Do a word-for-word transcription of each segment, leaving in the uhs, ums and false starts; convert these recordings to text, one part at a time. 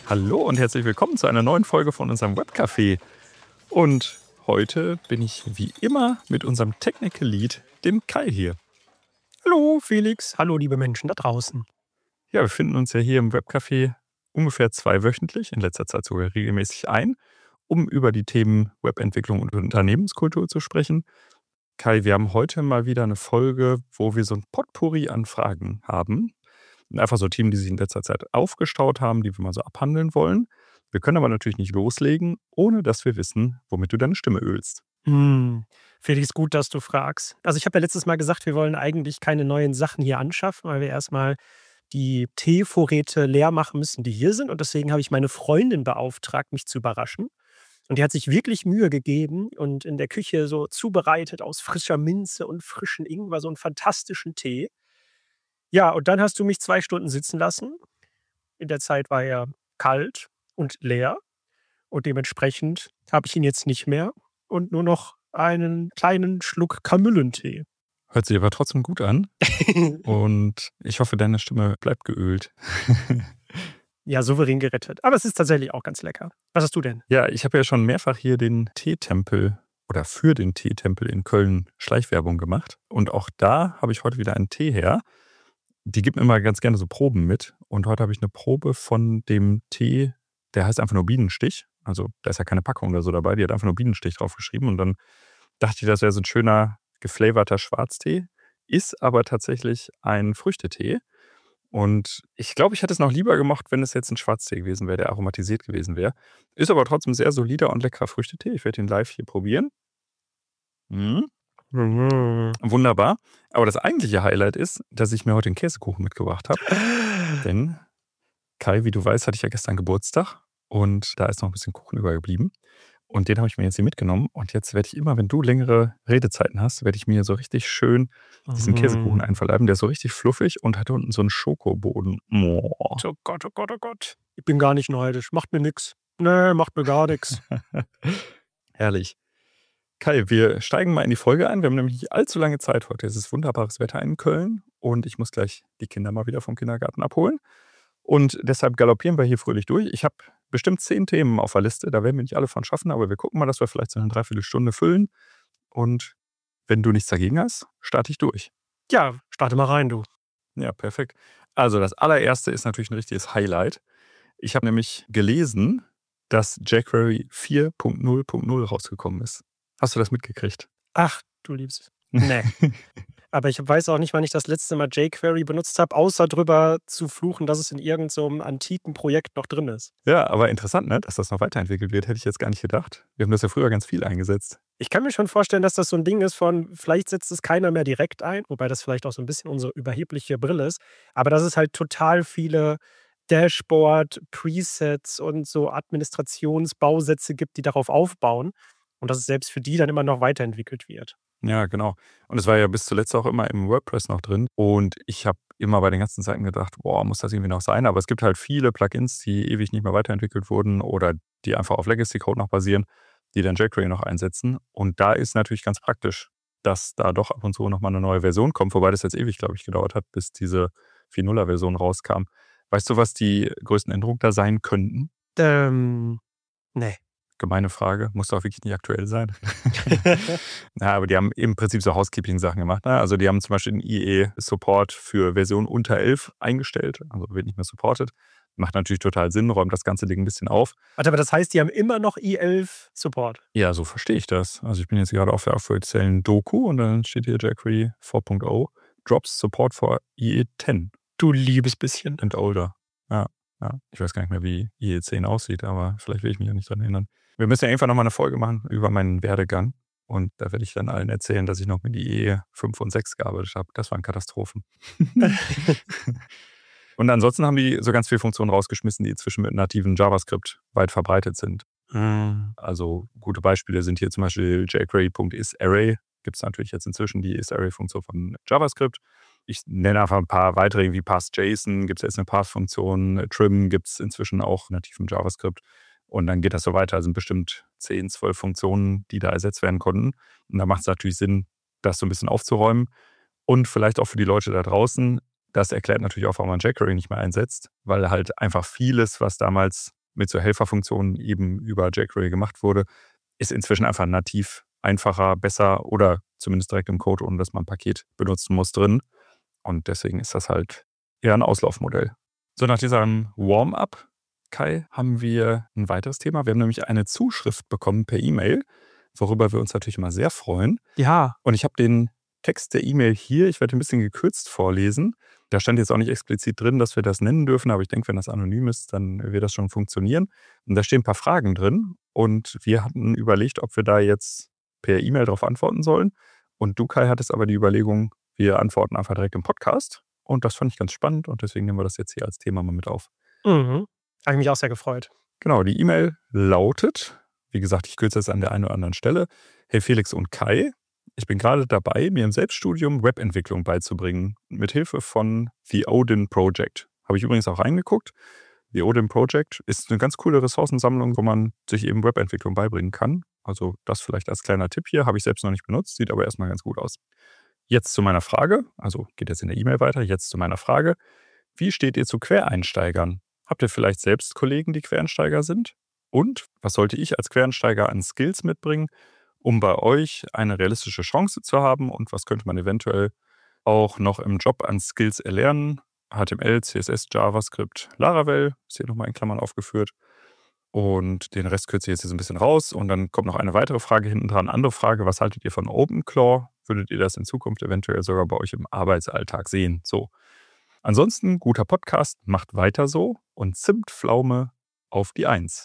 Hallo und herzlich willkommen zu einer neuen Folge von unserem Webcafé. Und heute bin ich wie immer mit unserem Technical Lead, dem Kai, hier. Hallo Felix, hallo liebe Menschen da draußen. Ja, wir finden uns ja hier im Webcafé ungefähr zweiwöchentlich, in letzter Zeit sogar regelmäßig ein, um über die Themen Webentwicklung und Unternehmenskultur zu sprechen. Kai, wir haben heute mal wieder eine Folge, wo wir so ein Potpourri an Fragen haben. Einfach so Themen, die sich in letzter Zeit aufgestaut haben, die wir mal so abhandeln wollen. Wir können aber natürlich nicht loslegen, ohne dass wir wissen, womit du deine Stimme ölst. Hm, Felix, gut, dass du fragst. Also ich habe ja letztes Mal gesagt, wir wollen eigentlich keine neuen Sachen hier anschaffen, weil wir erstmal die Teevorräte leer machen müssen, die hier sind. Und deswegen habe ich meine Freundin beauftragt, mich zu überraschen. Und die hat sich wirklich Mühe gegeben und in der Küche so zubereitet aus frischer Minze und frischen Ingwer, so einen fantastischen Tee. Ja, und dann hast du mich zwei Stunden sitzen lassen. In der Zeit war er kalt und leer. Und dementsprechend habe ich ihn jetzt nicht mehr und nur noch einen kleinen Schluck Kamillentee. Hört sich aber trotzdem gut an und ich hoffe, deine Stimme bleibt geölt. Ja, souverän gerettet. Aber es ist tatsächlich auch ganz lecker. Was hast du denn? Ja, ich habe ja schon mehrfach hier den Teetempel oder für den Teetempel in Köln Schleichwerbung gemacht. Und auch da habe ich heute wieder einen Tee her. Die gibt mir immer ganz gerne so Proben mit. Und heute habe ich eine Probe von dem Tee, der heißt einfach nur Bienenstich. Also da ist ja keine Packung oder so dabei, die hat einfach nur Bienenstich draufgeschrieben. Und dann dachte ich, das wäre so ein schöner, geflavorter Schwarztee. Ist aber tatsächlich ein Früchtetee. Und ich glaube, ich hätte es noch lieber gemacht, wenn es jetzt ein Schwarztee gewesen wäre, der aromatisiert gewesen wäre. Ist aber trotzdem sehr solider und leckerer Früchtetee. Ich werde ihn live hier probieren. Mhm. Mhm. Wunderbar. Aber das eigentliche Highlight ist, dass ich mir heute den Käsekuchen mitgebracht habe. Denn, Kai, wie du weißt, hatte ich ja gestern Geburtstag. Und da ist noch ein bisschen Kuchen übergeblieben. Und den habe ich mir jetzt hier mitgenommen. Und jetzt werde ich immer, wenn du längere Redezeiten hast, werde ich mir so richtig schön diesen Käsekuchen Mhm. einverleiben. Der ist so richtig fluffig und hat unten so einen Schokoboden. Oh. Oh Gott, oh Gott, oh Gott. Ich bin gar nicht neidisch. Macht mir nix. Nee, macht mir gar nix. Herrlich. Kai, wir steigen mal in die Folge ein. Wir haben nämlich nicht allzu lange Zeit heute. Es ist wunderbares Wetter in Köln und ich muss gleich die Kinder mal wieder vom Kindergarten abholen. Und deshalb galoppieren wir hier fröhlich durch. Ich habe bestimmt zehn Themen auf der Liste. Da werden wir nicht alle von schaffen, aber wir gucken mal, dass wir vielleicht so eine Dreiviertelstunde füllen. Und wenn du nichts dagegen hast, starte ich durch. Ja, starte mal rein, du. Ja, perfekt. Also das allererste ist natürlich ein richtiges Highlight. Ich habe nämlich gelesen, dass jQuery vier Punkt null Punkt null rausgekommen ist. Hast du das mitgekriegt? Ach, du liebst. Nee. Aber ich weiß auch nicht, wann ich das letzte Mal jQuery benutzt habe, außer drüber zu fluchen, dass es in irgendeinem so antiken Projekt noch drin ist. Ja, aber interessant, ne? Dass das noch weiterentwickelt wird, hätte ich jetzt gar nicht gedacht. Wir haben das ja früher ganz viel eingesetzt. Ich kann mir schon vorstellen, dass das so ein Ding ist von, vielleicht setzt es keiner mehr direkt ein, wobei das vielleicht auch so ein bisschen unsere überhebliche Brille ist, aber dass es halt total viele Dashboard, Presets und so Administrationsbausätze gibt, die darauf aufbauen und dass es selbst für die dann immer noch weiterentwickelt wird. Ja, genau. Und es war ja bis zuletzt auch immer im WordPress noch drin. Und ich habe immer bei den ganzen Seiten gedacht, boah, muss das irgendwie noch sein? Aber es gibt halt viele Plugins, die ewig nicht mehr weiterentwickelt wurden oder die einfach auf Legacy-Code noch basieren, die dann jQuery noch einsetzen. Und da ist natürlich ganz praktisch, dass da doch ab und zu nochmal eine neue Version kommt, wobei das jetzt ewig, glaube ich, gedauert hat, bis diese vier Punkt null-Version rauskam. Weißt du, was die größten Änderungen da sein könnten? Ähm, nee. Gemeine Frage, muss doch wirklich nicht aktuell sein. Ja, aber die haben im Prinzip so Housekeeping-Sachen gemacht. Ne? Also die haben zum Beispiel den I E-Support für Version unter elf eingestellt, also wird nicht mehr supported. Macht natürlich total Sinn, räumt das ganze Ding ein bisschen auf. Warte, aber das heißt, die haben immer noch i elf Support? Ja, so verstehe ich das. Also ich bin jetzt gerade auf der offiziellen Doku und dann steht hier jQuery vier Punkt null drops support for I E zehn Du liebes bisschen. and older. Ja, ja. Ich weiß gar nicht mehr, wie I E zehn aussieht, aber vielleicht will ich mich ja nicht dran erinnern. Wir müssen ja irgendwann nochmal eine Folge machen über meinen Werdegang. Und da werde ich dann allen erzählen, dass ich noch mit I E fünf und sechs gearbeitet habe. Das waren Katastrophen. Und ansonsten haben die so ganz viele Funktionen rausgeschmissen, die inzwischen mit nativen JavaScript weit verbreitet sind. Mm. Also gute Beispiele sind hier zum Beispiel jQuery.isArray. Gibt es natürlich jetzt inzwischen die isArray-Funktion von JavaScript. Ich nenne einfach ein paar weitere, wie PassJSON, gibt es jetzt eine Pass-Funktion, Trim gibt es inzwischen auch nativ im JavaScript. Und dann geht das so weiter. Es sind bestimmt zehn, zwölf Funktionen, die da ersetzt werden konnten. Und da macht es natürlich Sinn, das so ein bisschen aufzuräumen. Und vielleicht auch für die Leute da draußen, das erklärt natürlich auch, warum man jQuery nicht mehr einsetzt, weil halt einfach vieles, was damals mit so Helferfunktionen eben über jQuery gemacht wurde, ist inzwischen einfach nativ einfacher, besser oder zumindest direkt im Code, ohne dass man ein Paket benutzen muss, drin. Und deswegen ist das halt eher ein Auslaufmodell. So, nach diesem Warm-up, Kai, haben wir ein weiteres Thema. Wir haben nämlich eine Zuschrift bekommen per E-Mail, worüber wir uns natürlich immer sehr freuen. Ja. Und ich habe den Text der E-Mail hier, ich werde ein bisschen gekürzt vorlesen. Da stand jetzt auch nicht explizit drin, dass wir das nennen dürfen, aber ich denke, wenn das anonym ist, dann wird das schon funktionieren. Und da stehen ein paar Fragen drin und wir hatten überlegt, ob wir da jetzt per E-Mail darauf antworten sollen. Und du, Kai, hattest aber die Überlegung, wir antworten einfach direkt im Podcast. Und das fand ich ganz spannend und deswegen nehmen wir das jetzt hier als Thema mal mit auf. Mhm. Habe ich mich auch sehr gefreut. Genau, die E-Mail lautet, wie gesagt, ich kürze es an der einen oder anderen Stelle. Hey Felix und Kai, ich bin gerade dabei, mir im Selbststudium Webentwicklung beizubringen, mit Hilfe von The Odin Project. Habe ich übrigens auch reingeguckt. The Odin Project ist eine ganz coole Ressourcensammlung, wo man sich eben Webentwicklung beibringen kann. Also das vielleicht als kleiner Tipp hier, habe ich selbst noch nicht benutzt, sieht aber erstmal ganz gut aus. Jetzt zu meiner Frage, also geht jetzt in der E-Mail weiter, jetzt zu meiner Frage. Wie steht ihr zu Quereinsteigern? Habt ihr vielleicht selbst Kollegen, die Quereinsteiger sind? Und was sollte ich als Quereinsteiger an Skills mitbringen, um bei euch eine realistische Chance zu haben? Und was könnte man eventuell auch noch im Job an Skills erlernen? H T M L, C S S, JavaScript, Laravel, ist hier nochmal in Klammern aufgeführt. Und den Rest kürze ich jetzt hier so ein bisschen raus. Und dann kommt noch eine weitere Frage hinten dran. Andere Frage, was haltet ihr von OpenClaw? Würdet ihr das in Zukunft eventuell sogar bei euch im Arbeitsalltag sehen? So. Ansonsten, guter Podcast, macht weiter so und Zimtpflaume auf die Eins.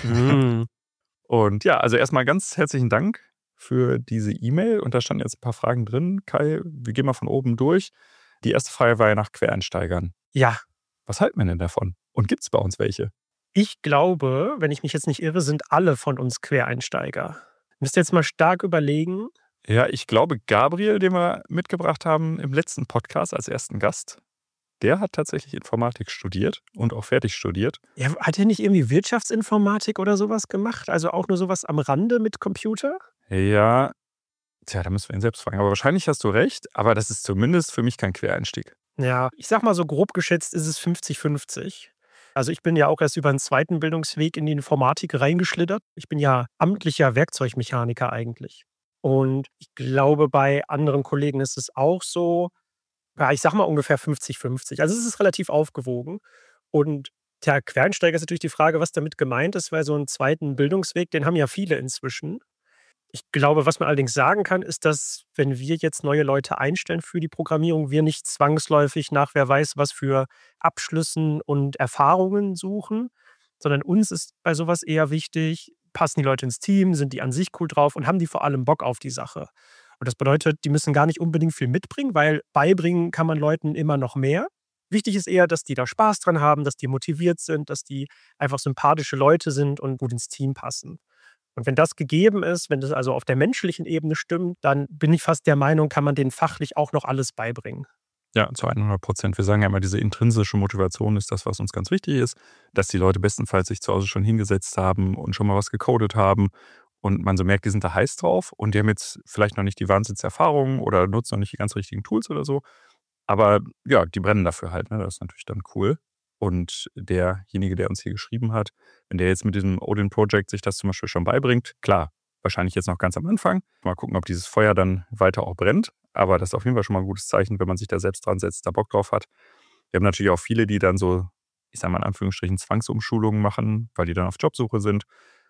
Mm. Und ja, also erstmal ganz herzlichen Dank für diese E-Mail. Und da standen jetzt ein paar Fragen drin. Kai, wir gehen mal von oben durch. Die erste Frage war ja nach Quereinsteigern. Ja, Was halten wir denn davon? Und gibt es bei uns welche? ich glaube, wenn ich mich jetzt nicht irre, sind alle von uns Quereinsteiger. Müsst ihr jetzt mal stark überlegen. Ja, ich glaube, Gabriel, den wir mitgebracht haben im letzten Podcast als ersten Gast, der hat tatsächlich Informatik studiert und auch fertig studiert. Ja, hat er nicht irgendwie Wirtschaftsinformatik oder sowas gemacht? Also auch nur sowas am Rande mit Computer? Ja, tja, da müssen wir ihn selbst fragen. Aber wahrscheinlich hast du recht, aber das ist zumindest für mich kein Quereinstieg. Ja, ich sag mal so grob geschätzt ist es fünfzig fünfzig. Also ich bin ja auch erst über einen zweiten Bildungsweg in die Informatik reingeschlittert. Ich bin ja amtlicher Werkzeugmechaniker eigentlich. Und ich glaube, bei anderen Kollegen ist es auch so, ja, ich sag mal ungefähr fünfzig fünfzig. Also es ist relativ aufgewogen. Und der Quereinsteiger ist natürlich die Frage, was damit gemeint ist, weil so einen zweiten Bildungsweg, den haben ja viele inzwischen. Ich glaube, was man allerdings sagen kann, ist, dass, wenn wir jetzt neue Leute einstellen für die Programmierung, wir nicht zwangsläufig nach wer weiß was für Abschlüssen und Erfahrungen suchen, sondern uns ist bei sowas eher wichtig, passen die Leute ins Team, sind die an sich cool drauf und haben die vor allem Bock auf die Sache. Und das bedeutet, die müssen gar nicht unbedingt viel mitbringen, weil beibringen kann man Leuten immer noch mehr. Wichtig ist eher, dass die da Spaß dran haben, dass die motiviert sind, dass die einfach sympathische Leute sind und gut ins Team passen. Und wenn das gegeben ist, wenn das also auf der menschlichen Ebene stimmt, dann bin ich fast der Meinung, kann man denen fachlich auch noch alles beibringen. Ja, zu hundert Prozent. Wir sagen ja immer, diese intrinsische Motivation ist das, was uns ganz wichtig ist, dass die Leute bestenfalls sich zu Hause schon hingesetzt haben und schon mal was gecodet haben und man so merkt, die sind da heiß drauf und die haben jetzt vielleicht noch nicht die Wahnsinnserfahrung oder nutzen noch nicht die ganz richtigen Tools oder so, aber ja, die brennen dafür halt, ne? Das ist natürlich dann cool. Und derjenige, der uns hier geschrieben hat, wenn der jetzt mit diesem Odin Project sich das zum Beispiel schon beibringt, klar, wahrscheinlich jetzt noch ganz am Anfang. Mal gucken, ob dieses Feuer dann weiter auch brennt. Aber das ist auf jeden Fall schon mal ein gutes Zeichen, wenn man sich da selbst dran setzt, da Bock drauf hat. Wir haben natürlich auch viele, die dann so, ich sage mal in Anführungsstrichen, Zwangsumschulungen machen, weil die dann auf Jobsuche sind.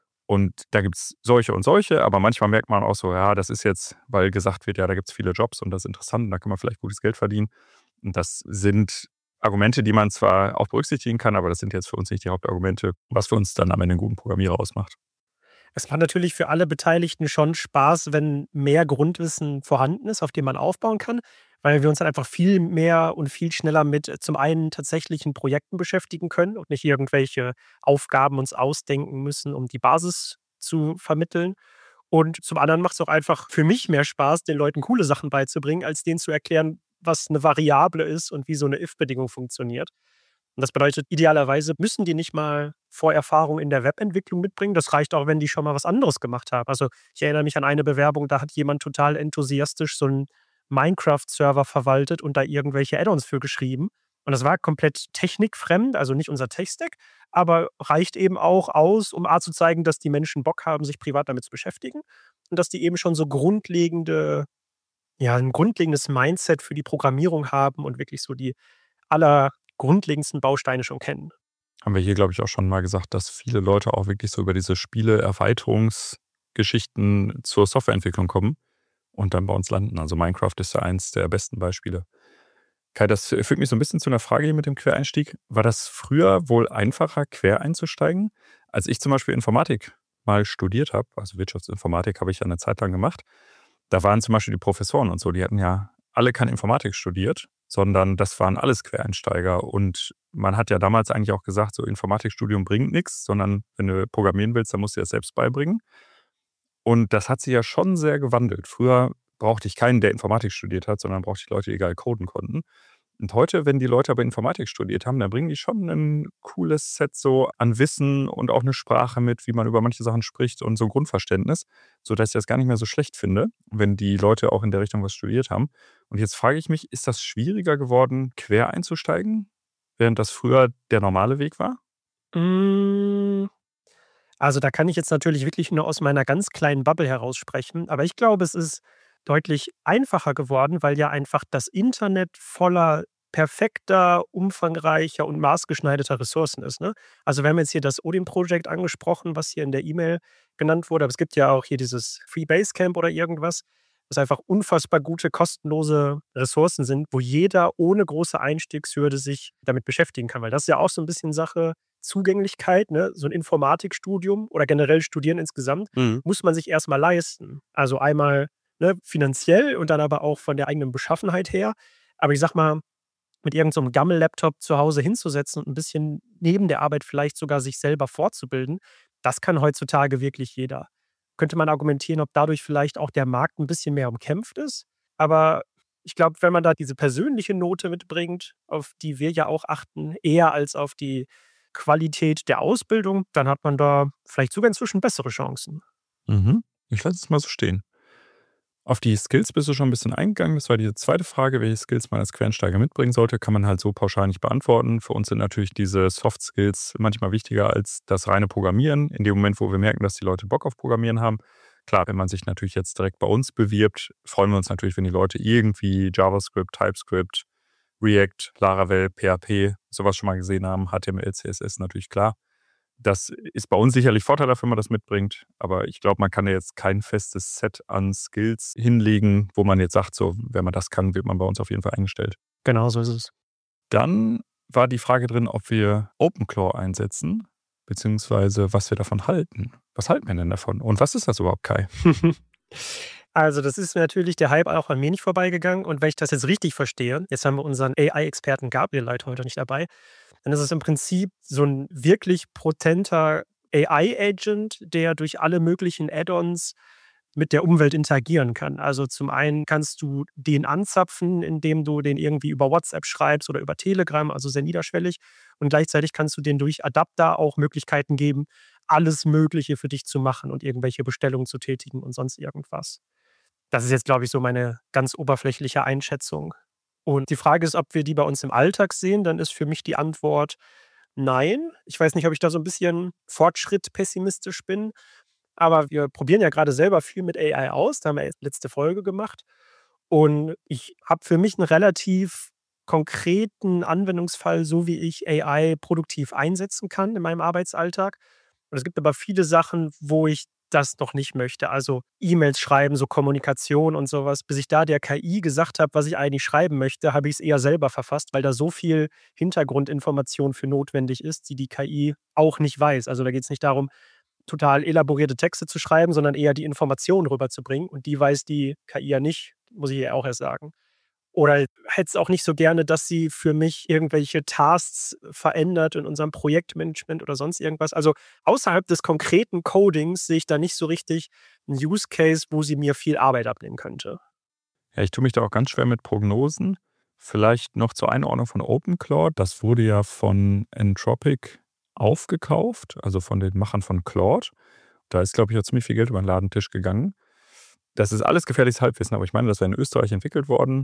Und da gibt es solche und solche, aber manchmal merkt man auch so, ja, das ist jetzt, weil gesagt wird, ja, da gibt es viele Jobs und das ist interessant und da kann man vielleicht gutes Geld verdienen. Und das sind Argumente, die man zwar auch berücksichtigen kann, aber das sind jetzt für uns nicht die Hauptargumente, was für uns dann am Ende einen guten Programmierer ausmacht. Es macht natürlich für alle Beteiligten schon Spaß, wenn mehr Grundwissen vorhanden ist, auf dem man aufbauen kann, weil wir uns dann einfach viel mehr und viel schneller mit äh, zum einen tatsächlichen Projekten beschäftigen können und nicht irgendwelche Aufgaben uns ausdenken müssen, um die Basis zu vermitteln. Und zum anderen macht es auch einfach für mich mehr Spaß, den Leuten coole Sachen beizubringen, als denen zu erklären, was eine Variable ist und wie so eine if-Bedingung funktioniert. Und das bedeutet, idealerweise müssen die nicht mal Vorerfahrung in der Webentwicklung mitbringen. Das reicht auch, wenn die schon mal was anderes gemacht haben. Also ich erinnere mich an eine Bewerbung, da hat jemand total enthusiastisch so einen Minecraft-Server verwaltet und da irgendwelche Add-ons für geschrieben. Und das war komplett technikfremd, also nicht unser Tech-Stack, aber reicht eben auch aus, um A zu zeigen, dass die Menschen Bock haben, sich privat damit zu beschäftigen und dass die eben schon so grundlegende ja, 'n grundlegendes Mindset für die Programmierung haben und wirklich so die allergrundlegendsten Bausteine schon kennen. Haben wir hier, glaube ich, auch schon mal gesagt, dass viele Leute auch wirklich so über diese Spiele-Erweiterungsgeschichten zur Softwareentwicklung kommen und dann bei uns landen. Also Minecraft ist ja eins der besten Beispiele. Kai, das führt mich so ein bisschen zu einer Frage hier mit dem Quereinstieg. War das früher wohl einfacher, quer einzusteigen? Als ich zum Beispiel Informatik mal studiert habe, also Wirtschaftsinformatik habe ich ja eine Zeit lang gemacht, da waren zum Beispiel die Professoren und so, die hatten ja alle keine Informatik studiert, sondern das waren alles Quereinsteiger. Und man hat ja damals eigentlich auch gesagt, so Informatikstudium bringt nichts, sondern wenn du programmieren willst, dann musst du dir das selbst beibringen. Und das hat sich ja schon sehr gewandelt. Früher brauchte ich keinen, der Informatik studiert hat, sondern brauchte ich Leute, die geil coden konnten. Und heute, wenn die Leute aber Informatik studiert haben, dann bringen die schon ein cooles Set so an Wissen und auch eine Sprache mit, wie man über manche Sachen spricht und so ein Grundverständnis, sodass ich das gar nicht mehr so schlecht finde, wenn die Leute auch in der Richtung was studiert haben. Und jetzt frage ich mich, ist das schwieriger geworden, quer einzusteigen, während das früher der normale Weg war? Hm, also, da kann ich jetzt natürlich wirklich nur aus meiner ganz kleinen Bubble heraus sprechen, aber ich glaube, es ist deutlich einfacher geworden, weil ja einfach das Internet voller perfekter, umfangreicher und maßgeschneiderter Ressourcen ist, ne? Also, wir haben jetzt hier das Odin-Projekt angesprochen, was hier in der E-Mail genannt wurde, aber es gibt ja auch hier dieses Free Basecamp oder irgendwas, was einfach unfassbar gute, kostenlose Ressourcen sind, wo jeder ohne große Einstiegshürde sich damit beschäftigen kann. Weil das ist ja auch so ein bisschen Sache Zugänglichkeit, ne? So ein Informatikstudium oder generell Studieren insgesamt Mhm. muss man sich erst mal leisten. Also, einmal, ne, finanziell und dann aber auch von der eigenen Beschaffenheit her. Aber ich sage mal, mit irgend so 'nem Gammel-Laptop zu Hause hinzusetzen und 'n bisschen neben der Arbeit vielleicht sogar sich selber fortzubilden, das kann heutzutage wirklich jeder. Könnte man argumentieren, ob dadurch vielleicht auch der Markt 'n bisschen mehr umkämpft ist. Aber ich glaube, wenn man da diese persönliche Note mitbringt, auf die wir ja auch achten, eher als auf die Qualität der Ausbildung, dann hat man da vielleicht sogar inzwischen bessere Chancen. Mhm. Ich lasse es mal so stehen. Auf die Skills bist du schon ein bisschen eingegangen. Das war die zweite Frage, welche Skills man als Quereinsteiger mitbringen sollte, kann man halt so pauschal nicht beantworten. Für uns sind natürlich diese Soft Skills manchmal wichtiger als das reine Programmieren. In dem Moment, wo wir merken, dass die Leute Bock auf Programmieren haben. Klar, wenn man sich natürlich jetzt direkt bei uns bewirbt, freuen wir uns natürlich, wenn die Leute irgendwie JavaScript, TypeScript, React, Laravel, P H P, sowas schon mal gesehen haben. H T M L, C S S natürlich klar. Das ist bei uns sicherlich vorteilhaft, wenn man das mitbringt, aber ich glaube, man kann ja jetzt kein festes Set an Skills hinlegen, wo man jetzt sagt, so, wenn man das kann, wird man bei uns auf jeden Fall eingestellt. Genau so ist es. Dann war die Frage drin, ob wir OpenClaw einsetzen, beziehungsweise was wir davon halten. Was halten wir denn davon? Und was ist das überhaupt, Kai? Also, das ist natürlich der Hype auch an mir nicht vorbeigegangen. Und wenn ich das jetzt richtig verstehe, jetzt haben wir unseren A I-Experten Gabriel Leit heute nicht dabei, dann ist es im Prinzip so ein wirklich potenter A I-Agent, der durch alle möglichen Add-ons mit der Umwelt interagieren kann. Also, zum einen kannst du den anzapfen, indem du den irgendwie über WhatsApp schreibst oder über Telegram, also sehr niederschwellig. Und gleichzeitig kannst du den durch Adapter auch Möglichkeiten geben, alles Mögliche für dich zu machen und irgendwelche Bestellungen zu tätigen und sonst irgendwas. Das ist jetzt, glaube ich, so meine ganz oberflächliche Einschätzung. Und die Frage ist, ob wir die bei uns im Alltag sehen, dann ist für mich die Antwort nein. Ich weiß nicht, ob ich da so ein bisschen Fortschritt pessimistisch bin, aber wir probieren ja gerade selber viel mit A I aus. Da haben wir jetzt letzte Folge gemacht. Und ich habe für mich einen relativ konkreten Anwendungsfall, so wie ich A I produktiv einsetzen kann in meinem Arbeitsalltag. Und es gibt aber viele Sachen, wo ich das noch nicht möchte. Also E-Mails schreiben, so Kommunikation und sowas. Bis ich da der K I gesagt habe, was ich eigentlich schreiben möchte, habe ich es eher selber verfasst, weil da so viel Hintergrundinformation für notwendig ist, die die K I auch nicht weiß. Also da geht es nicht darum, total elaborierte Texte zu schreiben, sondern eher die Informationen rüberzubringen. Und die weiß die K I ja nicht, muss ich ihr auch erst sagen. Oder hätte es auch nicht so gerne, dass sie für mich irgendwelche Tasks verändert in unserem Projektmanagement oder sonst irgendwas. Also, außerhalb des konkreten Codings sehe ich da nicht so richtig 'n Use Case, wo sie mir viel Arbeit abnehmen könnte. Ja, ich tue mich da auch ganz schwer mit Prognosen. Vielleicht noch zur Einordnung von OpenClaw. Das wurde ja von Anthropic aufgekauft, also von den Machern von Claude. Da ist, glaube ich, auch ziemlich viel Geld über den Ladentisch gegangen. Das ist alles gefährliches Halbwissen, aber ich meine, das wäre in Österreich entwickelt worden.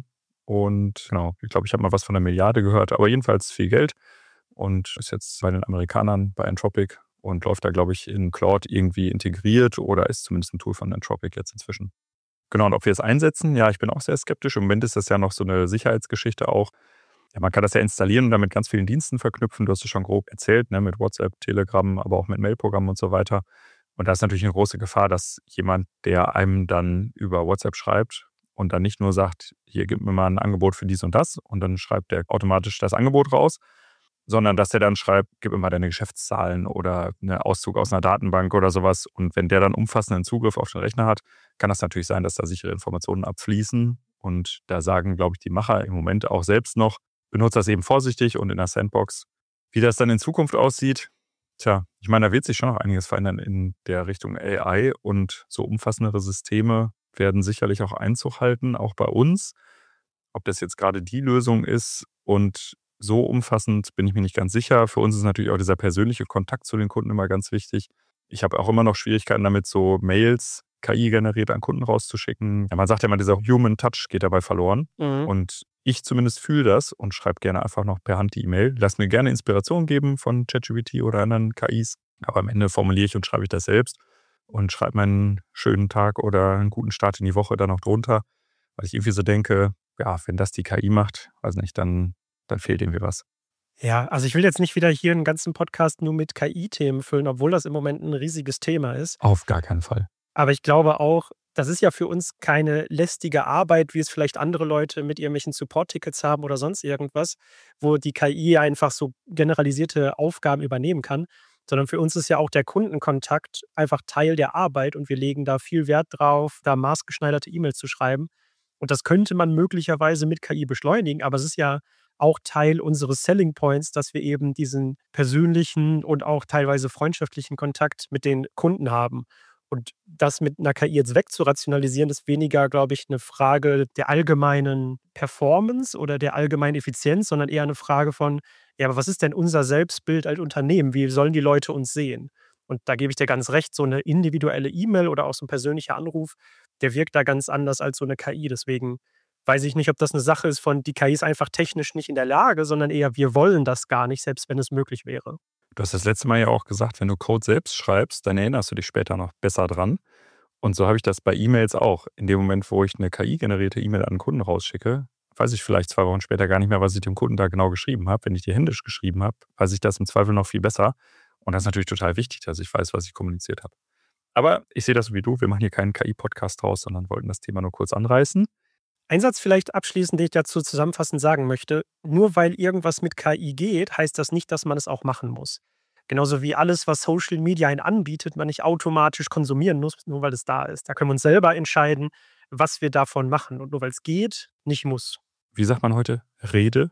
Und genau, ich glaube, ich habe mal was von einer Milliarde gehört, aber jedenfalls viel Geld und ist jetzt bei den Amerikanern bei Anthropic und läuft da, glaube ich, in Claude irgendwie integriert oder ist zumindest ein Tool von Anthropic jetzt inzwischen. Genau, und ob wir es einsetzen, ja, ich bin auch sehr skeptisch. Im Moment ist das ja noch so eine Sicherheitsgeschichte auch. Ja, man kann das ja installieren und dann mit ganz vielen Diensten verknüpfen. Du hast es schon grob erzählt, ne, mit WhatsApp, Telegram, aber auch mit Mailprogrammen und so weiter. Und da ist natürlich eine große Gefahr, dass jemand, der einem dann über WhatsApp schreibt und dann nicht nur sagt, hier, gib mir mal ein Angebot für dies und das und dann schreibt der automatisch das Angebot raus, sondern dass der dann schreibt, gib mir mal deine Geschäftszahlen oder einen Auszug aus einer Datenbank oder sowas. Und wenn der dann umfassenden Zugriff auf den Rechner hat, kann das natürlich sein, dass da sichere Informationen abfließen. Und da sagen, glaube ich, die Macher im Moment auch selbst noch, benutzt das eben vorsichtig und in der Sandbox. Wie das dann in Zukunft aussieht, tja, ich meine, da wird sich schon noch einiges verändern in der Richtung A I und so umfassendere Systeme werden sicherlich auch Einzug halten, auch bei uns. Ob das jetzt gerade die Lösung ist und so umfassend bin ich mir nicht ganz sicher. Für uns ist natürlich auch dieser persönliche Kontakt zu den Kunden immer ganz wichtig. Ich habe auch immer noch Schwierigkeiten damit, so Mails K I-generiert an Kunden rauszuschicken. Ja, man sagt ja immer, dieser Human Touch geht dabei verloren. Mhm. Und ich zumindest fühle das und schreibe gerne einfach noch per Hand die E-Mail. Lass mir gerne Inspiration geben von ChatGPT oder anderen K Is. Aber am Ende formuliere ich und schreibe ich das selbst und schreibe meinen schönen Tag oder einen guten Start in die Woche dann noch drunter. Weil ich irgendwie so denke, ja, wenn das die K I macht, weiß nicht, dann dann fehlt irgendwie was. Ja, also ich will jetzt nicht wieder hier einen ganzen Podcast nur mit K I-Themen füllen, obwohl das im Moment ein riesiges Thema ist. Auf gar keinen Fall. Aber ich glaube auch, das ist ja für uns keine lästige Arbeit, wie es vielleicht andere Leute mit irgendwelchen Support-Tickets haben oder sonst irgendwas, wo die K I einfach so generalisierte Aufgaben übernehmen kann, sondern für uns ist ja auch der Kundenkontakt einfach Teil der Arbeit und wir legen da viel Wert drauf, da maßgeschneiderte E-Mails zu schreiben. Und das könnte man möglicherweise mit K I beschleunigen, aber es ist ja auch Teil unseres Selling Points, dass wir eben diesen persönlichen und auch teilweise freundschaftlichen Kontakt mit den Kunden haben. Und das mit einer K I jetzt wegzurationalisieren, ist weniger, glaube ich, eine Frage der allgemeinen Performance oder der allgemeinen Effizienz, sondern eher eine Frage von, ja, aber was ist denn unser Selbstbild als Unternehmen? Wie sollen die Leute uns sehen? Und da gebe ich dir ganz recht, so eine individuelle E-Mail oder auch so ein persönlicher Anruf, der wirkt da ganz anders als so eine K I. Deswegen weiß ich nicht, ob das eine Sache ist von, die K I ist einfach technisch nicht in der Lage, sondern eher, wir wollen das gar nicht, selbst wenn es möglich wäre. Du hast das letzte Mal ja auch gesagt, wenn du Code selbst schreibst, dann erinnerst du dich später noch besser dran. Und so habe ich das bei E-Mails auch. In dem Moment, wo ich eine K I-generierte E-Mail an einen Kunden rausschicke, weiß ich vielleicht zwei Wochen später gar nicht mehr, was ich dem Kunden da genau geschrieben habe. Wenn ich die händisch geschrieben habe, weiß ich das im Zweifel noch viel besser. Und das ist natürlich total wichtig, dass ich weiß, was ich kommuniziert habe. Aber ich sehe das so wie du. Wir machen hier keinen K I-Podcast draus, sondern wollten das Thema nur kurz anreißen. Ein Satz vielleicht abschließend, den ich dazu zusammenfassend sagen möchte. Nur weil irgendwas mit K I geht, heißt das nicht, dass man es auch machen muss. Genauso wie alles, was Social Media einen anbietet, man nicht automatisch konsumieren muss, nur weil es da ist. Da können wir uns selber entscheiden, was wir davon machen. Und nur weil es geht, nicht muss. Wie sagt man heute? Rede?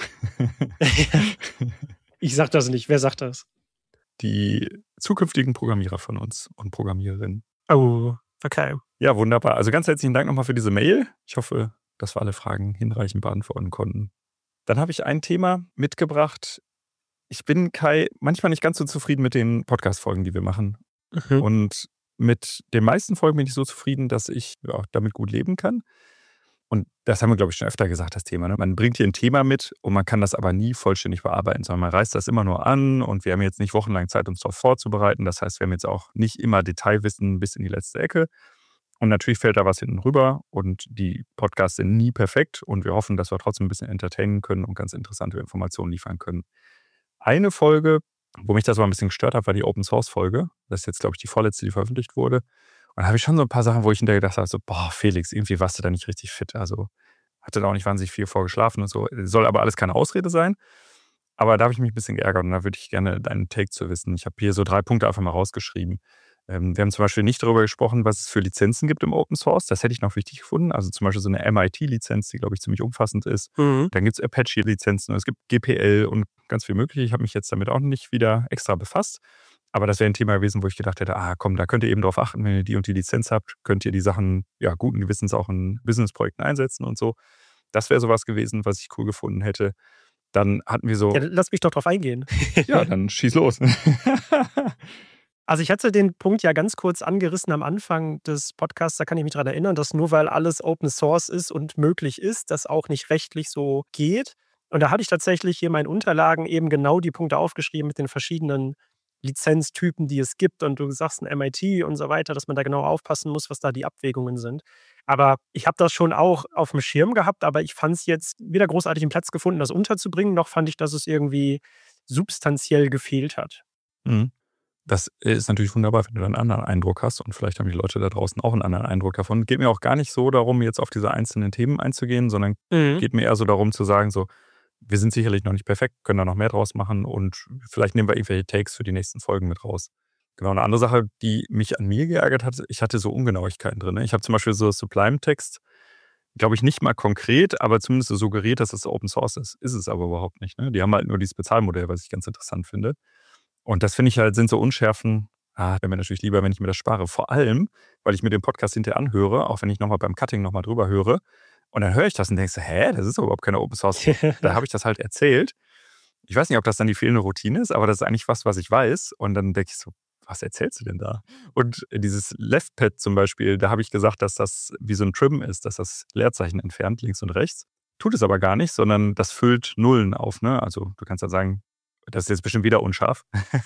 Ich sag das nicht. Wer sagt das? Die zukünftigen Programmierer von uns und Programmiererinnen. Oh, okay. Ja, wunderbar. Also ganz herzlichen Dank nochmal für diese Mail. Ich hoffe, dass wir alle Fragen hinreichend beantworten konnten. Dann habe ich ein Thema mitgebracht. Ich bin, Kai, manchmal nicht ganz so zufrieden mit den Podcast-Folgen, die wir machen. Mhm. Und mit den meisten Folgen bin ich so zufrieden, dass ich ja, damit gut leben kann. Und das haben wir, glaube ich, schon öfter gesagt, das Thema. Ne? Man bringt hier ein Thema mit und man kann das aber nie vollständig bearbeiten, sondern man reißt das immer nur an und wir haben jetzt nicht wochenlang Zeit, uns darauf vorzubereiten. Das heißt, wir haben jetzt auch nicht immer Detailwissen bis in die letzte Ecke. Und natürlich fällt da was hinten rüber und die Podcasts sind nie perfekt und wir hoffen, dass wir trotzdem ein bisschen entertainen können und ganz interessante Informationen liefern können. Eine Folge, wo mich das aber ein bisschen gestört hat, war die Open-Source-Folge. Das ist jetzt, glaube ich, die vorletzte, die veröffentlicht wurde. Und da habe ich schon so ein paar Sachen, wo ich hinterher gedacht habe, so, boah, Felix, irgendwie warst du da nicht richtig fit. Also hatte da auch nicht wahnsinnig viel vorgeschlafen und so. Soll aber alles keine Ausrede sein. Aber da habe ich mich ein bisschen geärgert und da würde ich gerne deinen Take zu wissen. Ich habe hier so drei Punkte einfach mal rausgeschrieben. Ähm, wir haben zum Beispiel nicht darüber gesprochen, was es für Lizenzen gibt im Open Source. Das hätte ich noch wichtig gefunden. Also zum Beispiel so eine M I T-Lizenz, die, glaube ich, ziemlich umfassend ist. Mhm. Dann gibt es Apache-Lizenzen, es gibt G P L und ganz viel Mögliche. Ich habe mich jetzt damit auch nicht wieder extra befasst. Aber das wäre ein Thema gewesen, wo ich gedacht hätte, ah komm, da könnt ihr eben drauf achten, wenn ihr die und die Lizenz habt, könnt ihr die Sachen, ja, guten Gewissens auch in Businessprojekten einsetzen und so. Das wäre sowas gewesen, was ich cool gefunden hätte. Dann hatten wir so... Ja, lass mich doch drauf eingehen. Ja, dann schieß los. Also ich hatte den Punkt ja ganz kurz angerissen am Anfang des Podcasts, da kann ich mich dran erinnern, dass nur weil alles Open Source ist und möglich ist, das auch nicht rechtlich so geht. Und da hatte ich tatsächlich hier in meinen Unterlagen eben genau die Punkte aufgeschrieben mit den verschiedenen Lizenztypen, die es gibt. Und du sagst ein M I T und so weiter, dass man da genau aufpassen muss, was da die Abwägungen sind. Aber ich habe das schon auch auf dem Schirm gehabt, aber ich fand es jetzt weder großartig einen Platz gefunden, das unterzubringen, noch fand ich, dass es irgendwie substanziell gefehlt hat. Mhm. Das ist natürlich wunderbar, wenn du dann einen anderen Eindruck hast und vielleicht haben die Leute da draußen auch einen anderen Eindruck davon. Geht mir auch gar nicht so darum, jetzt auf diese einzelnen Themen einzugehen, sondern Mhm. geht mir eher so darum zu sagen, so, wir sind sicherlich noch nicht perfekt, können da noch mehr draus machen und vielleicht nehmen wir irgendwelche Takes für die nächsten Folgen mit raus. Genau, eine andere Sache, die mich an mir geärgert hat, ich hatte so Ungenauigkeiten drin. Ne? Ich habe zum Beispiel so Sublime-Text, glaube ich, nicht mal konkret, aber zumindest so suggeriert, dass es Open Source ist. Ist es aber überhaupt nicht. Ne? Die haben halt nur dieses Bezahlmodell, was ich ganz interessant finde. Und das finde ich halt, sind so Unschärfen, ah, wäre mir natürlich lieber, wenn ich mir das spare. Vor allem, weil ich mir den Podcast hinterher anhöre, auch wenn ich nochmal beim Cutting nochmal drüber höre. Und dann höre ich das und denke so, hä, das ist doch überhaupt keine Open Source. Da habe ich das halt erzählt. Ich weiß nicht, ob das dann die fehlende Routine ist, aber das ist eigentlich was, was ich weiß. Und dann denke ich so, was erzählst du denn da? Und dieses Left-Pad zum Beispiel, da habe ich gesagt, dass das wie so ein Trim ist, dass das Leerzeichen entfernt, links und rechts. Tut es aber gar nicht, sondern das füllt Nullen auf. Ne? Also du kannst ja sagen, das ist jetzt bestimmt wieder unscharf.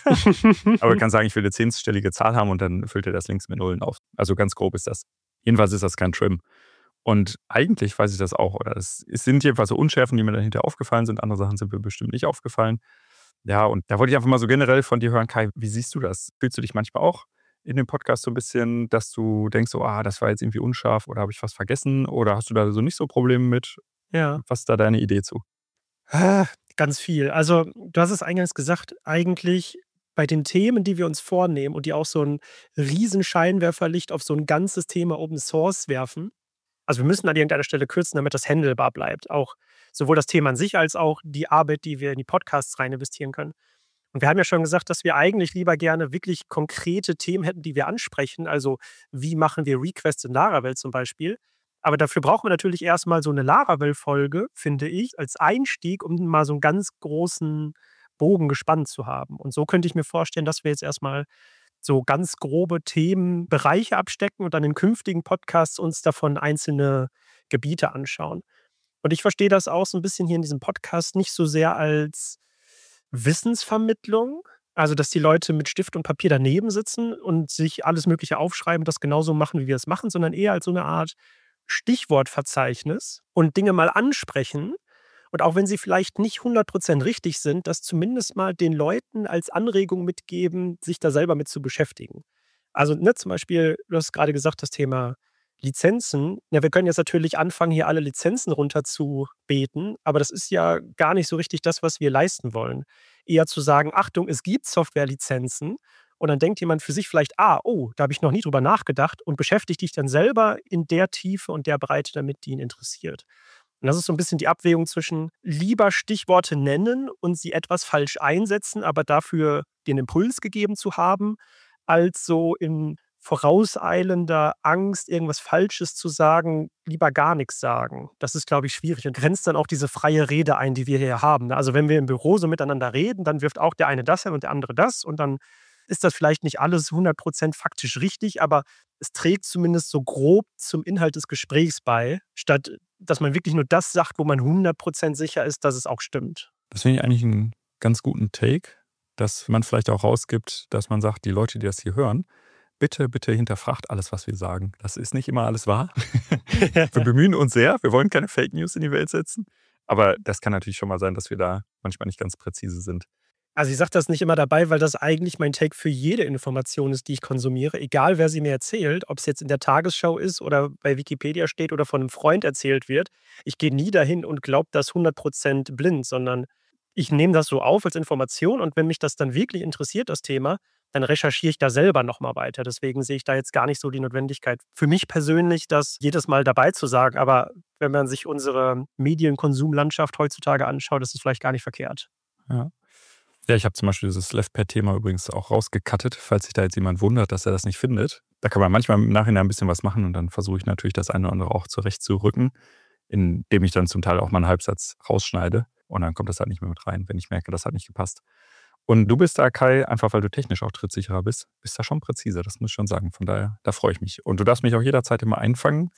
Aber du kannst sagen, ich will eine zehnstellige Zahl haben und dann füllt er das links mit Nullen auf. Also ganz grob ist das. Jedenfalls ist das kein Trim. Und eigentlich weiß ich das auch. Oder es sind jedenfalls so Unschärfen, die mir dann hinterher aufgefallen sind. Andere Sachen sind mir bestimmt nicht aufgefallen. Ja, und da wollte ich einfach mal so generell von dir hören, Kai, wie siehst du das? Fühlst du dich manchmal auch in dem Podcast so ein bisschen, dass du denkst, so, ah, das war jetzt irgendwie unscharf oder habe ich was vergessen? Oder hast du da so nicht so Probleme mit? Ja. Was ist da deine Idee zu? Ah, Ganz viel. Also, du hast es eingangs gesagt, eigentlich bei den Themen, die wir uns vornehmen und die auch so ein riesen Scheinwerferlicht auf so ein ganzes Thema Open Source werfen. Also, wir müssen an irgendeiner Stelle kürzen, damit das handelbar bleibt. Auch sowohl das Thema an sich als auch die Arbeit, die wir in die Podcasts rein investieren können. Und wir haben ja schon gesagt, dass wir eigentlich lieber gerne wirklich konkrete Themen hätten, die wir ansprechen. Also, wie machen wir Requests in Laravel zum Beispiel? Aber dafür brauchen wir natürlich erst mal so eine Laravel-Folge, finde ich, als Einstieg, um mal so einen ganz großen Bogen gespannt zu haben. Und so könnte ich mir vorstellen, dass wir jetzt erst mal so ganz grobe Themenbereiche abstecken und dann in künftigen Podcasts uns davon einzelne Gebiete anschauen. Und ich verstehe das auch so ein bisschen hier in diesem Podcast nicht so sehr als Wissensvermittlung, also, dass die Leute mit Stift und Papier daneben sitzen und sich alles Mögliche aufschreiben, das genauso machen, wie wir es machen, sondern eher als so eine Art Stichwortverzeichnis und Dinge mal ansprechen. Und auch wenn sie vielleicht nicht hundert Prozent richtig sind, das zumindest mal den Leuten als Anregung mitgeben, sich da selber mit zu beschäftigen. Also, ne, zum Beispiel, du hast gerade gesagt, das Thema Lizenzen. Ja, wir können jetzt natürlich anfangen, hier alle Lizenzen runterzubeten, aber das ist ja gar nicht so richtig das, was wir leisten wollen. Eher zu sagen: „Achtung, es gibt Softwarelizenzen." Und dann denkt jemand für sich vielleicht: „Ah, oh, da habe ich noch nie drüber nachgedacht", und beschäftigt dich dann selber in der Tiefe und der Breite damit, die ihn interessiert. Und das ist so ein bisschen die Abwägung zwischen lieber Stichworte nennen und sie etwas falsch einsetzen, aber dafür den Impuls gegeben zu haben, als so in vorauseilender Angst, irgendwas Falsches zu sagen, lieber gar nichts sagen. Das ist, glaube ich, schwierig und grenzt dann auch diese freie Rede ein, die wir hier haben, ne? Also, wenn wir im Büro so miteinander reden, dann wirft auch der eine das hin und der andere das und dann ist das vielleicht nicht alles hundert Prozent faktisch richtig, aber es trägt zumindest so grob zum Inhalt des Gesprächs bei, statt dass man wirklich nur das sagt, wo man hundert Prozent sicher ist, dass es auch stimmt. Das finde ich eigentlich einen ganz guten Take, dass man vielleicht auch rausgibt, dass man sagt, die Leute, die das hier hören, bitte, bitte hinterfragt alles, was wir sagen. Das ist nicht immer alles wahr. Wir bemühen uns sehr. Wir wollen keine Fake News in die Welt setzen. Aber das kann natürlich schon mal sein, dass wir da manchmal nicht ganz präzise sind. Also, ich sage das nicht immer dabei, weil das eigentlich mein Take für jede Information ist, die ich konsumiere, egal wer sie mir erzählt, ob es jetzt in der Tagesschau ist oder bei Wikipedia steht oder von einem Freund erzählt wird. Ich gehe nie dahin und glaube das hundert Prozent blind, sondern ich nehme das so auf als Information, und wenn mich das dann wirklich interessiert, das Thema, dann recherchiere ich da selber noch mal weiter. Deswegen sehe ich da jetzt gar nicht so die Notwendigkeit für mich persönlich, das jedes Mal dabei zu sagen. Aber wenn man sich unsere Medienkonsumlandschaft heutzutage anschaut, ist es vielleicht gar nicht verkehrt. Ja. Ja, ich habe zum Beispiel dieses Left-Pad-Thema übrigens auch rausgecuttet, falls sich da jetzt jemand wundert, dass er das nicht findet. Da kann man manchmal im Nachhinein ein bisschen was machen und dann versuche ich natürlich das eine oder andere auch zurechtzurücken, indem ich dann zum Teil auch mal einen Halbsatz rausschneide und dann kommt das halt nicht mehr mit rein, wenn ich merke, das hat nicht gepasst. Und du bist da, Kai, einfach weil du technisch auch trittsicherer bist, bist da schon präziser, das muss ich schon sagen. Von daher, da freue ich mich. Und du darfst mich auch jederzeit immer einfangen.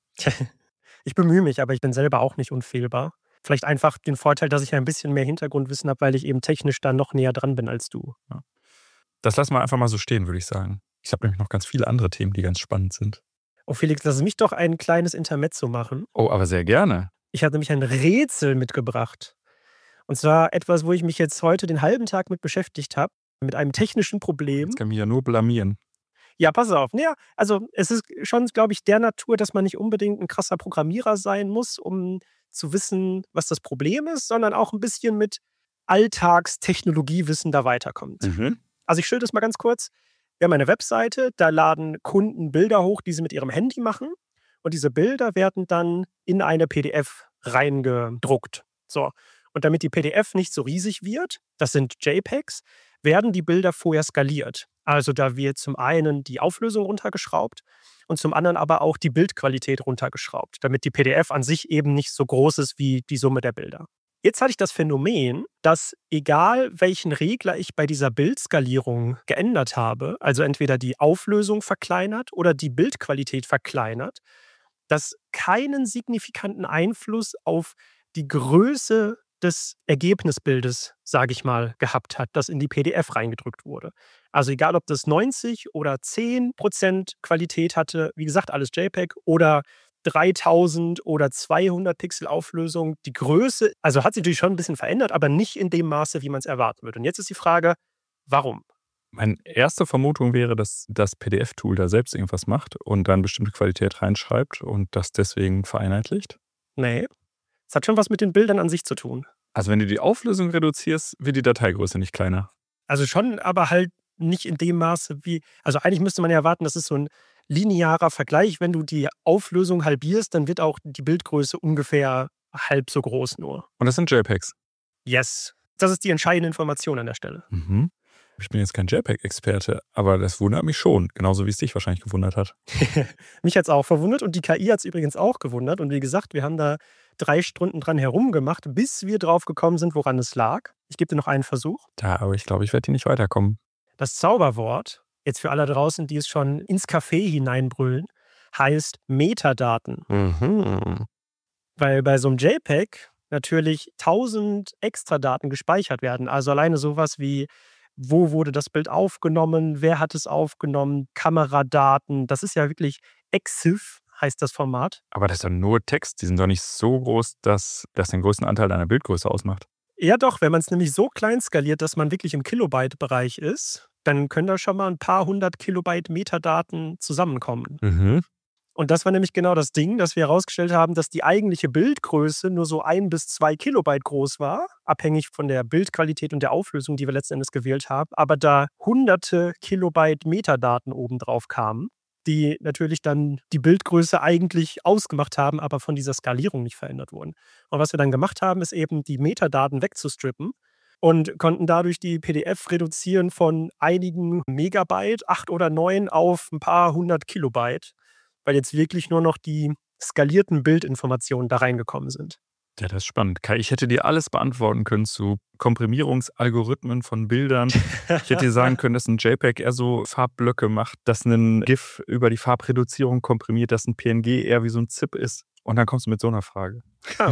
Ich bemühe mich, aber ich bin selber auch nicht unfehlbar. Vielleicht einfach den Vorteil, dass ich ein bisschen mehr Hintergrundwissen habe, weil ich eben technisch da noch näher dran bin als du. Ja. Das lassen wir einfach mal so stehen, würde ich sagen. Ich habe nämlich noch ganz viele andere Themen, die ganz spannend sind. Oh Felix, lass mich doch ein kleines Intermezzo machen. Oh, aber sehr gerne. Ich habe nämlich ein Rätsel mitgebracht. Und zwar etwas, wo ich mich jetzt heute den halben Tag mit beschäftigt habe, mit einem technischen Problem. Jetzt kann ich mich ja nur blamieren. Ja, pass auf. Ja, also es ist schon, glaube ich, der Natur, dass man nicht unbedingt ein krasser Programmierer sein muss, um zu wissen, was das Problem ist, sondern auch ein bisschen mit Alltagstechnologiewissen da weiterkommt. Mhm. Also ich schilder das mal ganz kurz. Wir haben eine Webseite, da laden Kunden Bilder hoch, die sie mit ihrem Handy machen. Und diese Bilder werden dann in eine P D F reingedruckt. So. Und damit die P D F nicht so riesig wird, das sind JPEGs, werden die Bilder vorher skaliert. Also da wird zum einen die Auflösung runtergeschraubt und zum anderen aber auch die Bildqualität runtergeschraubt, damit die P D F an sich eben nicht so groß ist wie die Summe der Bilder. Jetzt hatte ich das Phänomen, dass egal welchen Regler ich bei dieser Bildskalierung geändert habe, also entweder die Auflösung verkleinert oder die Bildqualität verkleinert, das keinen signifikanten Einfluss auf die Größe des Ergebnisbildes, sage ich mal, gehabt hat, das in die P D F reingedrückt wurde. Also egal, ob das neunzig oder zehn Prozent Qualität hatte, wie gesagt, alles JPEG, oder dreitausend oder zweihundert Pixel Auflösung, die Größe, also hat sich natürlich schon ein bisschen verändert, aber nicht in dem Maße, wie man es erwarten würde. Und jetzt ist die Frage, warum? Meine erste Vermutung wäre, dass das P D F-Tool da selbst irgendwas macht und dann bestimmte Qualität reinschreibt und das deswegen vereinheitlicht. Nee, es hat schon was mit den Bildern an sich zu tun. Also wenn du die Auflösung reduzierst, wird die Dateigröße nicht kleiner. Also schon, aber halt nicht in dem Maße wie, also eigentlich müsste man ja erwarten, das ist so ein linearer Vergleich. Wenn du die Auflösung halbierst, dann wird auch die Bildgröße ungefähr halb so groß nur. Und das sind JPEGs. Yes. Das ist die entscheidende Information an der Stelle. Mhm. Ich bin jetzt kein JPEG-Experte, aber das wundert mich schon. Genauso wie es dich wahrscheinlich gewundert hat. Mich hat es auch verwundert und die K I hat es übrigens auch gewundert. Und wie gesagt, wir haben da drei Stunden dran herumgemacht, bis wir drauf gekommen sind, woran es lag. Ich gebe dir noch einen Versuch. Da, aber ich glaube, ich werde hier nicht weiterkommen. Das Zauberwort, jetzt für alle draußen, die es schon ins Café hineinbrüllen, heißt Metadaten. Mhm. Weil bei so einem JPEG natürlich tausend Extradaten gespeichert werden. Also alleine sowas wie, wo wurde das Bild aufgenommen, wer hat es aufgenommen, Kameradaten. Das ist ja wirklich EXIF, heißt das Format. Aber das ist doch nur Text. Die sind doch nicht so groß, dass das den größten Anteil deiner Bildgröße ausmacht. Ja doch, wenn man es nämlich so klein skaliert, dass man wirklich im Kilobyte-Bereich ist, dann können da schon mal ein paar hundert Kilobyte Metadaten zusammenkommen. Mhm. Und das war nämlich genau das Ding, dass wir herausgestellt haben, dass die eigentliche Bildgröße nur so ein bis zwei Kilobyte groß war, abhängig von der Bildqualität und der Auflösung, die wir letzten Endes gewählt haben, aber da hunderte Kilobyte Metadaten obendrauf kamen, die natürlich dann die Bildgröße eigentlich ausgemacht haben, aber von dieser Skalierung nicht verändert wurden. Und was wir dann gemacht haben, ist eben die Metadaten wegzustrippen und konnten dadurch die P D F reduzieren von einigen Megabyte, acht oder neun, auf ein paar hundert Kilobyte, weil jetzt wirklich nur noch die skalierten Bildinformationen da reingekommen sind. Ja, das ist spannend. Kai, ich hätte dir alles beantworten können zu Komprimierungsalgorithmen von Bildern. Ich hätte dir sagen können, dass ein JPEG eher so Farbblöcke macht, dass ein GIF über die Farbreduzierung komprimiert, dass ein P N G eher wie so ein ZIP ist. Und dann kommst du mit so einer Frage. Ja.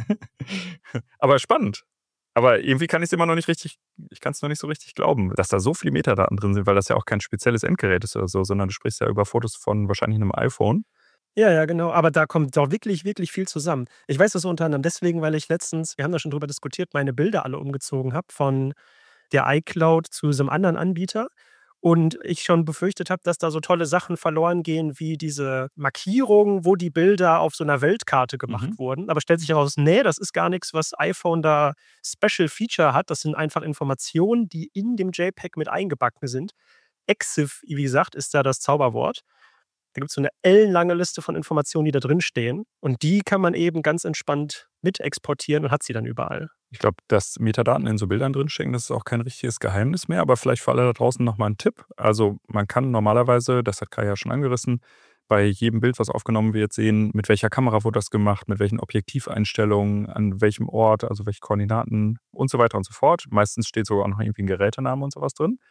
Aber spannend. Aber irgendwie kann ich es immer noch nicht richtig, ich kann es noch nicht so richtig glauben, dass da so viele Metadaten drin sind, weil das ja auch kein spezielles Endgerät ist oder so, sondern du sprichst ja über Fotos von wahrscheinlich einem iPhone. Ja, ja, genau. Aber da kommt doch wirklich, wirklich viel zusammen. Ich weiß das unter anderem deswegen, weil ich letztens, wir haben da schon drüber diskutiert, meine Bilder alle umgezogen habe von der iCloud zu so einem anderen Anbieter. Und ich schon befürchtet habe, dass da so tolle Sachen verloren gehen, wie diese Markierung, wo die Bilder auf so einer Weltkarte gemacht Mhm. wurden. Aber stellt sich heraus, nee, das ist gar nichts, was iPhone da Special Feature hat. Das sind einfach Informationen, die in dem JPEG mit eingebacken sind. EXIF, wie gesagt, ist da das Zauberwort. Da gibt es so eine ellenlange Liste von Informationen, die da drin stehen. Und die kann man eben ganz entspannt mit exportieren und hat sie dann überall. Ich glaube, dass Metadaten in so Bildern drinstecken, das ist auch kein richtiges Geheimnis mehr, aber vielleicht für alle da draußen nochmal ein Tipp. Also man kann normalerweise, das hat Kai ja schon angerissen, bei jedem Bild, was aufgenommen wird, sehen, mit welcher Kamera wurde das gemacht, mit welchen Objektiveinstellungen, an welchem Ort, also welche Koordinaten und so weiter und so fort. Meistens steht sogar auch noch irgendwie ein Gerätename und sowas drin.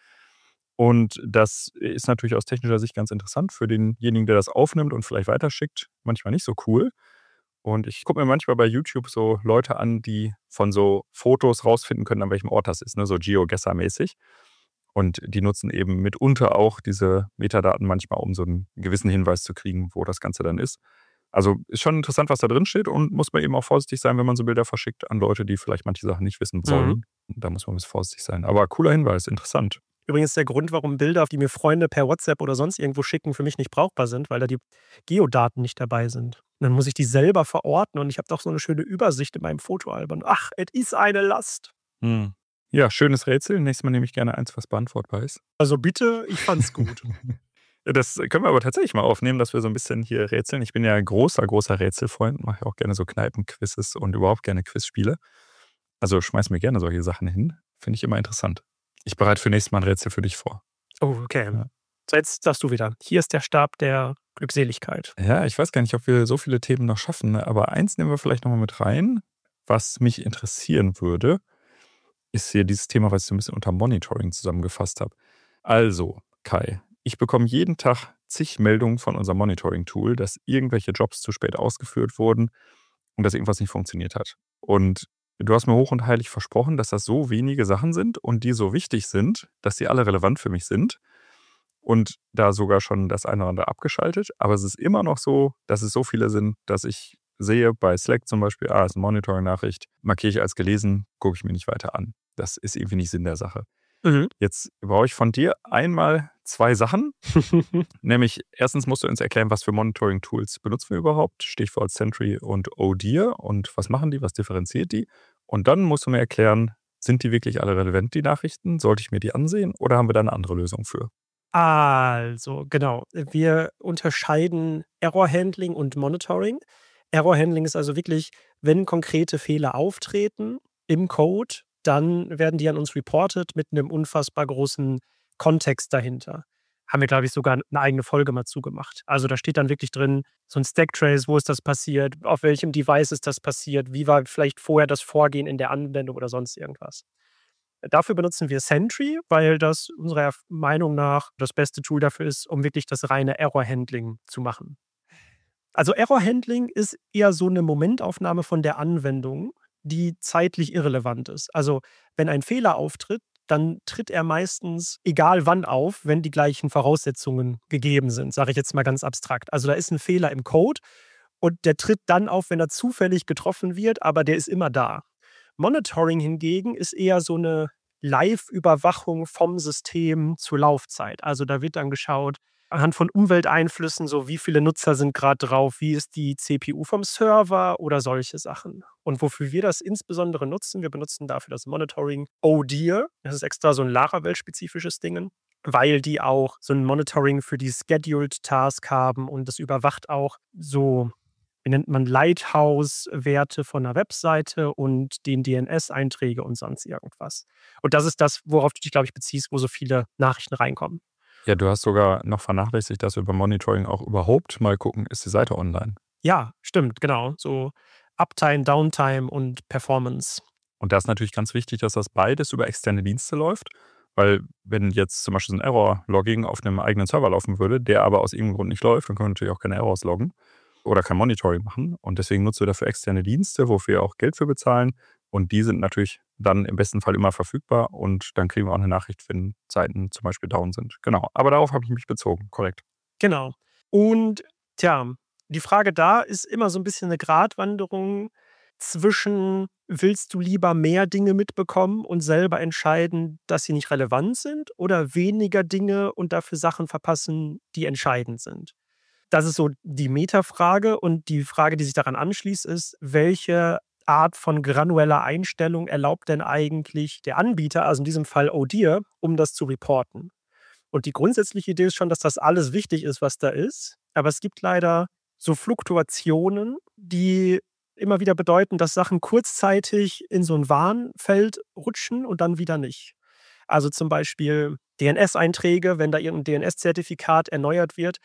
Und das ist natürlich aus technischer Sicht ganz interessant für denjenigen, der das aufnimmt und vielleicht weiterschickt. Manchmal nicht so cool. Und ich gucke mir manchmal bei YouTube so Leute an, die von so Fotos rausfinden können, an welchem Ort das ist, ne? So GeoGuessr-mäßig. Und die nutzen eben mitunter auch diese Metadaten manchmal, um so einen gewissen Hinweis zu kriegen, wo das Ganze dann ist. Also ist schon interessant, was da drin steht, und muss man eben auch vorsichtig sein, wenn man so Bilder verschickt an Leute, die vielleicht manche Sachen nicht wissen Mhm. sollen. Da muss man ein bisschen vorsichtig sein. Aber cooler Hinweis, interessant. Übrigens der Grund, warum Bilder, die mir Freunde per WhatsApp oder sonst irgendwo schicken, für mich nicht brauchbar sind, weil da die Geodaten nicht dabei sind. Und dann muss ich die selber verorten und ich habe doch so eine schöne Übersicht in meinem Fotoalbum. Ach, es ist eine Last. Hm. Ja, schönes Rätsel. Nächstes Mal nehme ich gerne eins, was beantwortbar ist. Also bitte, ich fand's gut. Ja, das können wir aber tatsächlich mal aufnehmen, dass wir so ein bisschen hier rätseln. Ich bin ja ein großer, großer Rätselfreund, mache ja auch gerne so Kneipenquizzes und überhaupt gerne Quizspiele. Also schmeiß mir gerne solche Sachen hin. Finde ich immer interessant. Ich bereite für nächstes Mal ein Rätsel für dich vor. Oh, okay. Ja. So, jetzt darfst du wieder. Hier ist der Stab der Glückseligkeit. Ja, ich weiß gar nicht, ob wir so viele Themen noch schaffen, ne? Aber eins nehmen wir vielleicht nochmal mit rein. Was mich interessieren würde, ist hier dieses Thema, was ich so ein bisschen unter Monitoring zusammengefasst habe. Also, Kai, ich bekomme jeden Tag zig Meldungen von unserem Monitoring-Tool, dass irgendwelche Jobs zu spät ausgeführt wurden und dass irgendwas nicht funktioniert hat. Und du hast mir hoch und heilig versprochen, dass das so wenige Sachen sind und die so wichtig sind, dass die alle relevant für mich sind. Und da sogar schon das eine oder andere abgeschaltet. Aber es ist immer noch so, dass es so viele sind, dass ich sehe bei Slack zum Beispiel, ah, ist eine Monitoring-Nachricht, markiere ich als gelesen, gucke ich mir nicht weiter an. Das ist irgendwie nicht Sinn der Sache. Mhm. Jetzt brauche ich von dir einmal zwei Sachen. Nämlich, erstens musst du uns erklären, was für Monitoring-Tools benutzen wir überhaupt. Stichwort Sentry und Odir. Und was machen die, was differenziert die? Und dann musst du mir erklären, sind die wirklich alle relevant, die Nachrichten? Sollte ich mir die ansehen oder haben wir da eine andere Lösung für? Also, genau. Wir unterscheiden Error-Handling und Monitoring. Error-Handling ist also wirklich, wenn konkrete Fehler auftreten im Code, dann werden die an uns reported mit einem unfassbar großen Kontext dahinter. Haben wir, glaube ich, sogar eine eigene Folge mal zugemacht. Also da steht dann wirklich drin, so ein Stack-Trace, wo ist das passiert, auf welchem Device ist das passiert, wie war vielleicht vorher das Vorgehen in der Anwendung oder sonst irgendwas. Dafür benutzen wir Sentry, weil das unserer Meinung nach das beste Tool dafür ist, um wirklich das reine Error-Handling zu machen. Also Error-Handling ist eher so eine Momentaufnahme von der Anwendung, die zeitlich irrelevant ist. Also wenn ein Fehler auftritt, dann tritt er meistens egal wann auf, wenn die gleichen Voraussetzungen gegeben sind, sage ich jetzt mal ganz abstrakt. Also da ist ein Fehler im Code und der tritt dann auf, wenn er zufällig getroffen wird, aber der ist immer da. Monitoring hingegen ist eher so eine Live-Überwachung vom System zur Laufzeit. Also da wird dann geschaut, anhand von Umwelteinflüssen, so wie viele Nutzer sind gerade drauf, wie ist die C P U vom Server oder solche Sachen. Und wofür wir das insbesondere nutzen, wir benutzen dafür das Monitoring Odir. Das ist extra so ein Laravel-spezifisches Ding, weil die auch so ein Monitoring für die Scheduled Task haben und das überwacht auch so, wie nennt man, Lighthouse-Werte von einer Webseite und den D N S-Einträge und sonst irgendwas. Und das ist das, worauf du dich, glaube ich, beziehst, wo so viele Nachrichten reinkommen. Ja, du hast sogar noch vernachlässigt, dass wir beim Monitoring auch überhaupt mal gucken, ist die Seite online? Ja, stimmt, genau. So Uptime, Downtime und Performance. Und da ist natürlich ganz wichtig, dass das beides über externe Dienste läuft, weil wenn jetzt zum Beispiel so ein Error-Logging auf einem eigenen Server laufen würde, der aber aus irgendeinem Grund nicht läuft, dann können wir natürlich auch keine Errors loggen oder kein Monitoring machen. Und deswegen nutzen wir dafür externe Dienste, wofür wir auch Geld für bezahlen. Und die sind natürlich dann im besten Fall immer verfügbar und dann kriegen wir auch eine Nachricht, wenn Seiten zum Beispiel down sind. Genau, aber darauf habe ich mich bezogen, korrekt. Genau. Und tja, die Frage da ist immer so ein bisschen eine Gratwanderung zwischen, willst du lieber mehr Dinge mitbekommen und selber entscheiden, dass sie nicht relevant sind, oder weniger Dinge und dafür Sachen verpassen, die entscheidend sind? Das ist so die Metafrage, und die Frage, die sich daran anschließt, ist, welche Art von granueller Einstellung erlaubt denn eigentlich der Anbieter, also in diesem Fall Odir, um das zu reporten? Und die grundsätzliche Idee ist schon, dass das alles wichtig ist, was da ist. Aber es gibt leider so Fluktuationen, die immer wieder bedeuten, dass Sachen kurzzeitig in so ein Warnfeld rutschen und dann wieder nicht. Also zum Beispiel D N S-Einträge, wenn da irgendein D N S-Zertifikat erneuert wird,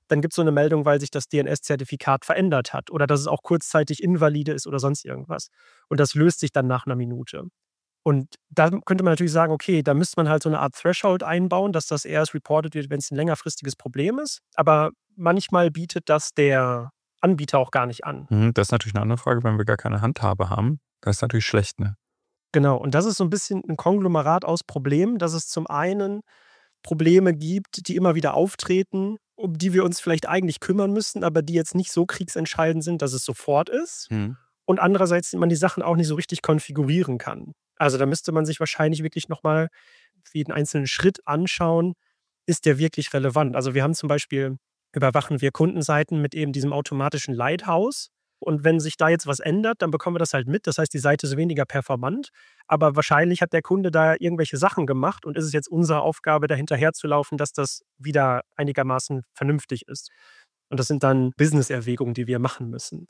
dann gibt es so eine Meldung, weil sich das D N S-Zertifikat verändert hat oder dass es auch kurzzeitig invalide ist oder sonst irgendwas. Und das löst sich dann nach einer Minute. Und da könnte man natürlich sagen, okay, da müsste man halt so eine Art Threshold einbauen, dass das erst reported wird, wenn es ein längerfristiges Problem ist. Aber manchmal bietet das der Anbieter auch gar nicht an. Mhm, das ist natürlich eine andere Frage, wenn wir gar keine Handhabe haben. Das ist natürlich schlecht, ne? Genau, und das ist so ein bisschen ein Konglomerat aus Problemen, dass es zum einen Probleme gibt, die immer wieder auftreten, um die wir uns vielleicht eigentlich kümmern müssten, aber die jetzt nicht so kriegsentscheidend sind, dass es sofort ist. Mhm. Und andererseits man die Sachen auch nicht so richtig konfigurieren kann. Also, da müsste man sich wahrscheinlich wirklich noch mal jeden einzelnen Schritt anschauen, ist der wirklich relevant? Also, wir haben zum Beispiel überwachen wir Kundenseiten mit eben diesem automatischen Lighthouse. Und wenn sich da jetzt was ändert, dann bekommen wir das halt mit. Das heißt, die Seite ist weniger performant, aber wahrscheinlich hat der Kunde da irgendwelche Sachen gemacht und ist es jetzt unsere Aufgabe, da hinterherzulaufen, dass das wieder einigermaßen vernünftig ist. Und das sind dann Business-Erwägungen, die wir machen müssen.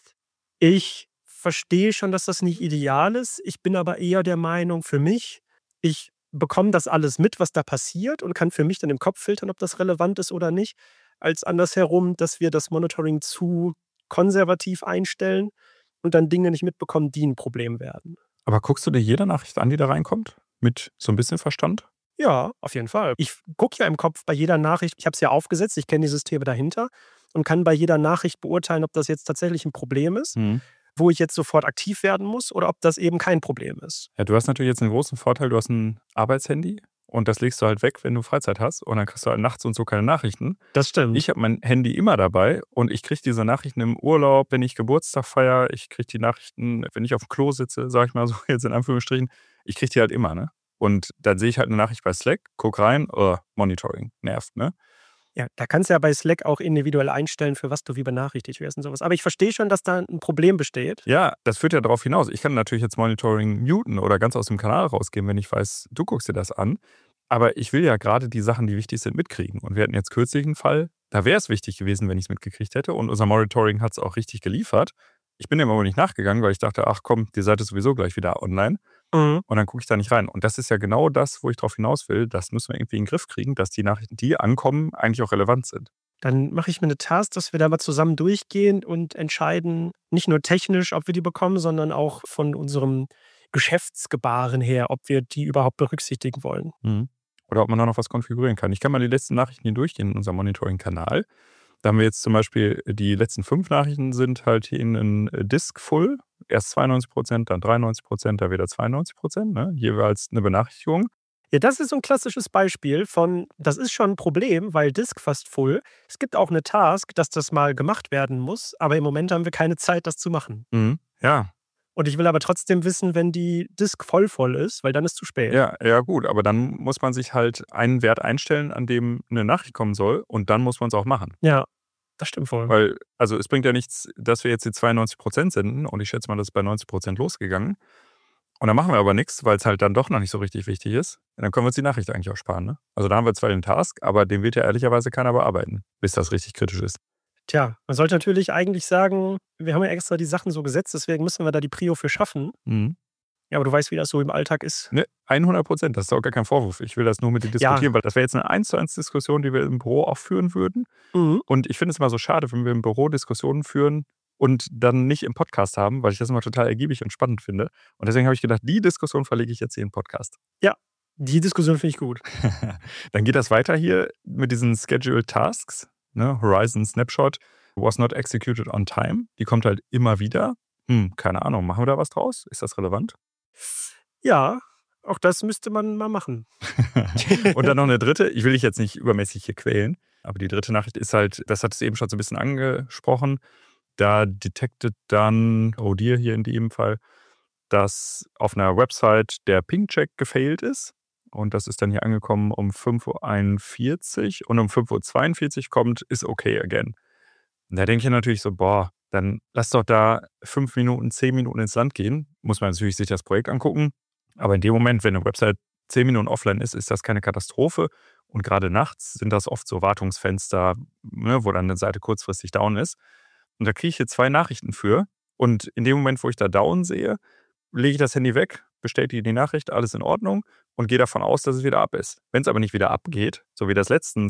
Ich verstehe schon, dass das nicht ideal ist. Ich bin aber eher der Meinung für mich, ich bekomme das alles mit, was da passiert und kann für mich dann im Kopf filtern, ob das relevant ist oder nicht, als andersherum, dass wir das Monitoring zu konservativ einstellen und dann Dinge nicht mitbekommen, die ein Problem werden. Aber guckst du dir jede Nachricht an, die da reinkommt? Mit so ein bisschen Verstand? Ja, auf jeden Fall. Ich gucke ja im Kopf bei jeder Nachricht, ich habe es ja aufgesetzt, ich kenne die Systeme dahinter und kann bei jeder Nachricht beurteilen, ob das jetzt tatsächlich ein Problem ist, Mhm. wo ich jetzt sofort aktiv werden muss oder ob das eben kein Problem ist. Ja, du hast natürlich jetzt einen großen Vorteil, du hast ein Arbeitshandy und das legst du halt weg, wenn du Freizeit hast und dann kriegst du halt nachts und so keine Nachrichten. Das stimmt. Ich habe mein Handy immer dabei und ich kriege diese Nachrichten im Urlaub, wenn ich Geburtstag feiere. Ich kriege die Nachrichten, wenn ich auf dem Klo sitze, sage ich mal so jetzt in Anführungsstrichen. Ich kriege die halt immer, ne? Und dann sehe ich halt eine Nachricht bei Slack, guck rein, oh, Monitoring, nervt, ne? Ja, da kannst du ja bei Slack auch individuell einstellen, für was du wie benachrichtigt wirst und sowas. Aber ich verstehe schon, dass da ein Problem besteht. Ja, das führt ja darauf hinaus. Ich kann natürlich jetzt Monitoring muten oder ganz aus dem Kanal rausgehen, wenn ich weiß, du guckst dir das an. Aber ich will ja gerade die Sachen, die wichtig sind, mitkriegen. Und wir hatten jetzt kürzlich einen Fall, da wäre es wichtig gewesen, wenn ich es mitgekriegt hätte. Und unser Monitoring hat es auch richtig geliefert. Ich bin dem aber nicht nachgegangen, weil ich dachte, ach komm, die Seite ist sowieso gleich wieder online. Mhm. Und dann gucke ich da nicht rein. Und das ist ja genau das, wo ich drauf hinaus will. Das müssen wir irgendwie in den Griff kriegen, dass die Nachrichten, die ankommen, eigentlich auch relevant sind. Dann mache ich mir eine Task, dass wir da mal zusammen durchgehen und entscheiden, nicht nur technisch, ob wir die bekommen, sondern auch von unserem Geschäftsgebaren her, ob wir die überhaupt berücksichtigen wollen. Mhm. Oder ob man da noch was konfigurieren kann. Ich kann mal die letzten Nachrichten hier durchgehen in unserem Monitoring-Kanal. Da haben wir jetzt zum Beispiel, die letzten fünf Nachrichten sind halt hier in einen Disk full. Erst zweiundneunzig Prozent, dann dreiundneunzig Prozent, dann wieder zweiundneunzig Prozent. Ne? Jeweils eine Benachrichtigung. Ja, das ist so ein klassisches Beispiel von, das ist schon ein Problem, weil Disk fast full. Es gibt auch eine Task, dass das mal gemacht werden muss, aber im Moment haben wir keine Zeit, das zu machen. Mhm. Ja, Und ich will aber trotzdem wissen, wenn die Disk voll voll ist, weil dann ist zu spät. ja, ja, gut. Aber dann muss man sich halt einen Wert einstellen, an dem eine Nachricht kommen soll. Und dann muss man es auch machen. Ja, das stimmt voll. Weil, also es bringt ja nichts, dass wir jetzt die zweiundneunzig Prozent senden. Und ich schätze mal, das ist bei neunzig Prozent losgegangen. Und dann machen wir aber nichts, weil es halt dann doch noch nicht so richtig wichtig ist. Und dann können wir uns die Nachricht eigentlich auch sparen. Ne? Also da haben wir zwar den Task, aber den wird ja ehrlicherweise keiner bearbeiten, bis das richtig kritisch ist. Tja, man sollte natürlich eigentlich sagen, wir haben ja extra die Sachen so gesetzt, deswegen müssen wir da die Prio für schaffen. Mhm. Ja, aber du weißt, wie das so im Alltag ist. Ne, hundert Prozent, das ist auch gar kein Vorwurf. Ich will das nur mit dir Ja. diskutieren, weil das wäre jetzt eine eins zu eins Diskussion, die wir im Büro auch führen würden. Mhm. Und ich finde es immer so schade, wenn wir im Büro Diskussionen führen und dann nicht im Podcast haben, weil ich das immer total ergiebig und spannend finde. Und deswegen habe ich gedacht, die Diskussion verlege ich jetzt hier in den Podcast. Die Diskussion finde ich gut. Dann geht das weiter hier mit diesen Scheduled Tasks. Ne? Horizon Snapshot was not executed on time. Die kommt halt immer wieder. Hm, keine Ahnung, machen wir da was draus? Ist das relevant? Ja, auch das müsste man mal machen. Und dann noch eine dritte. Ich will dich jetzt nicht übermäßig hier quälen, aber die dritte Nachricht ist halt, das hat es eben schon so ein bisschen angesprochen. Da detected dann, oh dir hier in dem Fall, dass auf einer Website der Ping-Check gefailt ist. Und das ist dann hier angekommen um fünf Uhr einundvierzig und um fünf Uhr zweiundvierzig kommt, ist okay again. Und da denke ich natürlich so, boah, dann lass doch da fünf Minuten, zehn Minuten ins Land gehen. Muss man natürlich sich das Projekt angucken. Aber in dem Moment, wenn eine Website zehn Minuten offline ist, ist das keine Katastrophe. Und gerade nachts sind das oft so Wartungsfenster, ne, wo dann eine Seite kurzfristig down ist. Und da kriege ich hier zwei Nachrichten für. Und in dem Moment, wo ich da down sehe, lege ich das Handy weg, bestätige die Nachricht, alles in Ordnung und gehe davon aus, dass es wieder ab ist. Wenn es aber nicht wieder abgeht, so wie das letztens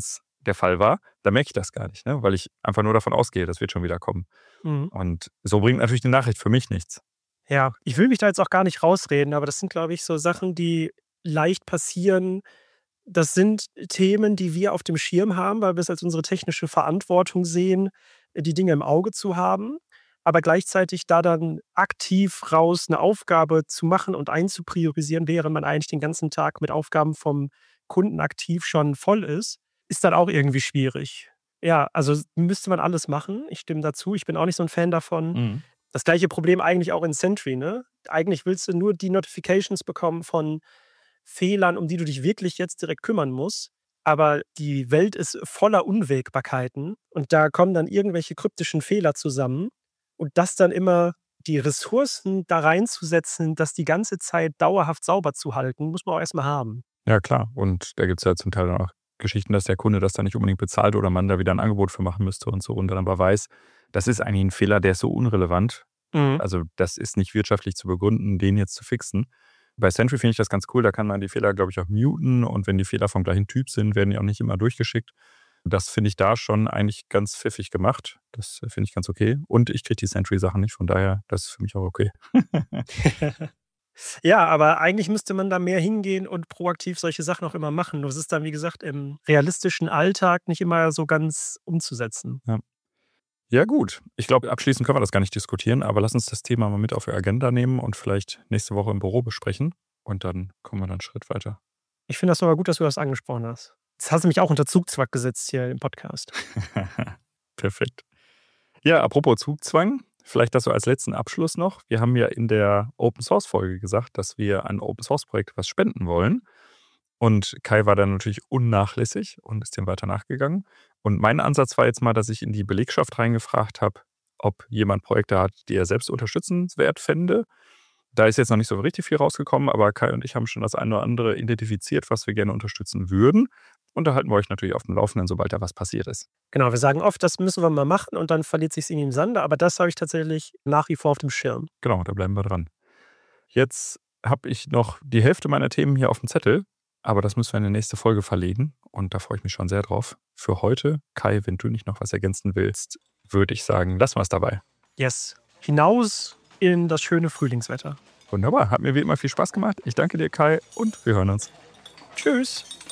der Fall war, dann merke ich das gar nicht, ne? Weil ich einfach nur davon ausgehe, das wird schon wieder kommen. Mhm. Und so bringt natürlich die Nachricht für mich nichts. Ja, ich will mich da jetzt auch gar nicht rausreden, aber das sind, glaube ich, so Sachen, die leicht passieren. Das sind Themen, die wir auf dem Schirm haben, weil wir es als unsere technische Verantwortung sehen, die Dinge im Auge zu haben. Aber gleichzeitig da dann aktiv raus eine Aufgabe zu machen und einzupriorisieren, während man eigentlich den ganzen Tag mit Aufgaben vom Kunden aktiv schon voll ist, ist dann auch irgendwie schwierig. Ja, also müsste man alles machen. Ich stimme dazu. Ich bin auch nicht so ein Fan davon. Mhm. Das gleiche Problem eigentlich auch in Sentry, ne? Eigentlich willst du nur die Notifications bekommen von Fehlern, um die du dich wirklich jetzt direkt kümmern musst. Aber die Welt ist voller Unwägbarkeiten und da kommen dann irgendwelche kryptischen Fehler zusammen. Und das dann immer die Ressourcen da reinzusetzen, das die ganze Zeit dauerhaft sauber zu halten, muss man auch erst mal haben. Ja, klar. Und da gibt es ja zum Teil dann auch Geschichten, dass der Kunde das dann nicht unbedingt bezahlt oder man da wieder ein Angebot für machen müsste und so. Und dann aber weiß, das ist eigentlich ein Fehler, der ist so unrelevant. Mhm. Also das ist nicht wirtschaftlich zu begründen, den jetzt zu fixen. Bei Sentry finde ich das ganz cool. Da kann man die Fehler, glaube ich, auch muten. Und wenn die Fehler vom gleichen Typ sind, werden die auch nicht immer durchgeschickt. Das finde ich da schon eigentlich ganz pfiffig gemacht. Das äh, finde ich ganz okay. Und ich kriege die Sentry-Sachen nicht, von daher, das ist für mich auch okay. Ja, aber eigentlich müsste man da mehr hingehen und proaktiv solche Sachen auch immer machen. Nur es ist dann, wie gesagt, im realistischen Alltag nicht immer so ganz umzusetzen. Ja. Ja, gut. Ich glaube, abschließend können wir das gar nicht diskutieren, aber lass uns das Thema mal mit auf die Agenda nehmen und vielleicht nächste Woche im Büro besprechen. Und dann kommen wir dann einen Schritt weiter. Ich finde das aber gut, dass du das angesprochen hast. Jetzt hast du mich auch unter Zugzwang gesetzt hier im Podcast. Perfekt. Ja, apropos Zugzwang, vielleicht das so als letzten Abschluss noch. Wir haben ja in der Open-Source-Folge gesagt, dass wir an Open-Source-Projekt was spenden wollen. Und Kai war dann natürlich unnachlässig und ist dem weiter nachgegangen. Und mein Ansatz war jetzt mal, dass ich in die Belegschaft reingefragt habe, ob jemand Projekte hat, die er selbst unterstützenswert fände. Da ist jetzt noch nicht so richtig viel rausgekommen, aber Kai und ich haben schon das eine oder andere identifiziert, was wir gerne unterstützen würden. Und da halten wir euch natürlich auf dem Laufenden, sobald da was passiert ist. Genau, wir sagen oft, das müssen wir mal machen und dann verliert sich irgendwie im Sande, aber das habe ich tatsächlich nach wie vor auf dem Schirm. Genau, da bleiben wir dran. Jetzt habe ich noch die Hälfte meiner Themen hier auf dem Zettel, aber das müssen wir in die nächste Folge verlegen und da freue ich mich schon sehr drauf. Für heute, Kai, wenn du nicht noch was ergänzen willst, würde ich sagen, lassen wir es dabei. Yes. Hinaus in das schöne Frühlingswetter. Wunderbar, hat mir wie immer viel Spaß gemacht. Ich danke dir, Kai, und wir hören uns. Tschüss.